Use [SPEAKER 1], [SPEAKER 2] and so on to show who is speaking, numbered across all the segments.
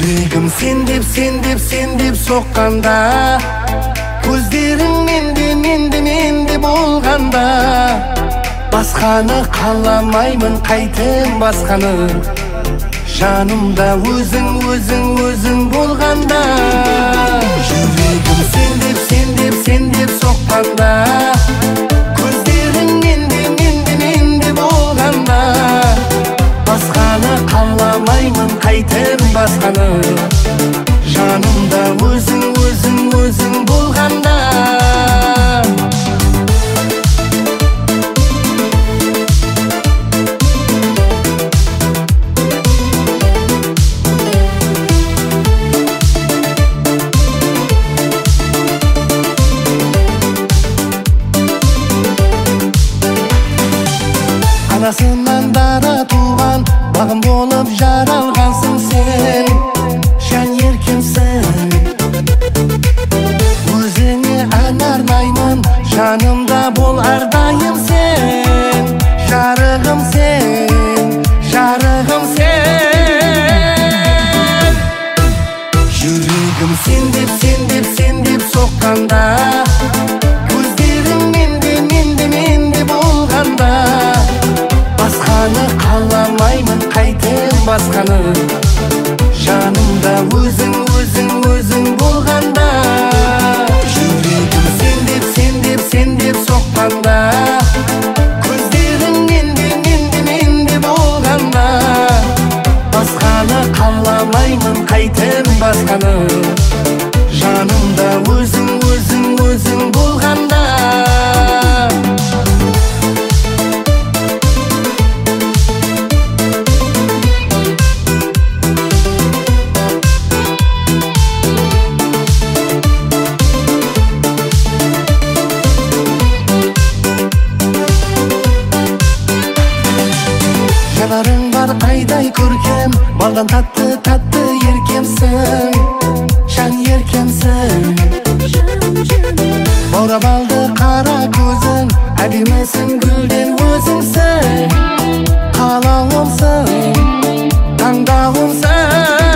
[SPEAKER 1] Жүрегім сен деп соққанда, көздерің менде болғанда, басқаны қаламаймын, қайтем басқаны, жанымда өзің болғанда. Жүрегім сен деп соққанда, көздерің менде болғанда, басқаны қаламаймын, қайтем басқаны, жанымда өзің болғанда. Анасынан дара туған, бағым болып жаралғансың сен, жан еркемсің. Өзіңе ән арнаймын, жанымда бол әрдайым сен, жарығым сен. Жүрегім сен деп соққанда, көздерің менде болғанда, басқаны қаламаймын, қайтем басқаны, жанымда өзің болғанда. Жүрегім сен деп соққанда, көздерің менде болғанда, басқаны қаламаймын, қайтем басқаны, жанымда өзің болғанда. Жанарың бар айдай көркем, балдан татты еркемсің, жан еркемсің. Баурап алды қара көзің, әдемісің, гүлден өзіңсің, қалауымсың, таңдауымсың.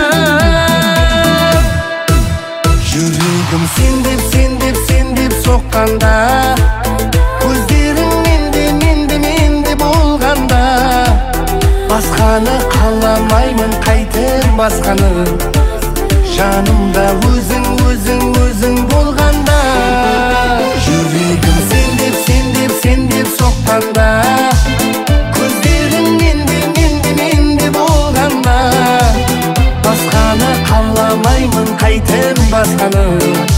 [SPEAKER 1] Жүрегім сен деп соққанда, көздерің менде болғанда, басқаны қаламаймын, қайтем басқаны, жанымда өзің болғанда. Жүрегім сен деп соққанда, көздерің менде болғанда, басқаны қаламаймын, қайтем басқаны,